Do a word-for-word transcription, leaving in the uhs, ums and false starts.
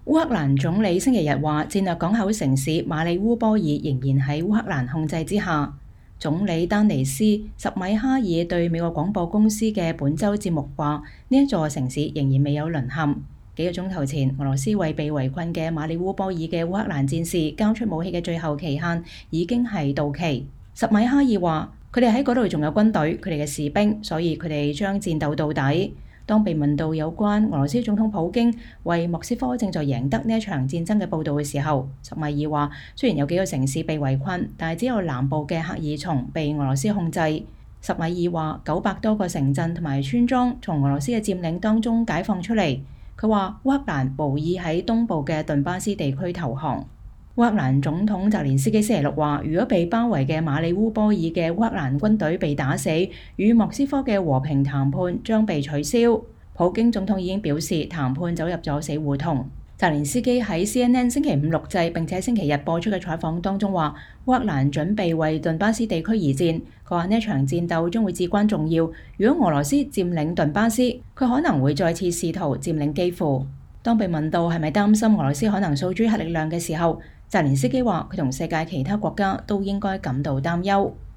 烏克蘭總理星期日話，戰略港口城市馬里烏波爾仍然喺烏克蘭控制之下。總理丹尼斯·什米哈爾對美國廣播公司嘅本週節目話，呢一座城市仍然未有淪陷。幾個鐘頭前，俄羅斯為被圍困嘅馬里烏波爾嘅烏克蘭戰士交出武器嘅最後期限已經係到期。什米哈爾話，佢哋喺嗰度仲有軍隊，佢哋嘅士兵，所以佢哋將戰鬥到底。當被問到有關俄羅斯總統普京為莫斯科正在贏得呢一場戰爭嘅報導嘅時候，什米爾話：雖然有幾個城市被圍困，但係只有南部嘅赫爾松被俄羅斯控制。什米爾話：九百多個城鎮同埋村莊從俄羅斯嘅佔領當中解放出嚟。佢話烏克蘭無意喺東部嘅頓巴斯地區投降。烏克蘭總統澤連斯基星期六話：如果被包圍嘅馬里烏波爾嘅烏克蘭軍隊被打死，與莫斯科嘅和平談判將被取消。普京總統已經表示談判走入咗死胡同。澤連斯基喺 C N N 星期五錄製並且星期日播出嘅採訪當中話：烏克蘭準備為頓巴斯地區而戰。佢話呢一場戰鬥將會至關重要。如果俄羅斯佔領頓巴斯，佢可能會再次試圖佔領基輔。當被問到係咪擔心俄羅斯可能訴諸核力量嘅時候，澤連斯基話：佢同世界其他國家都應該感到擔憂。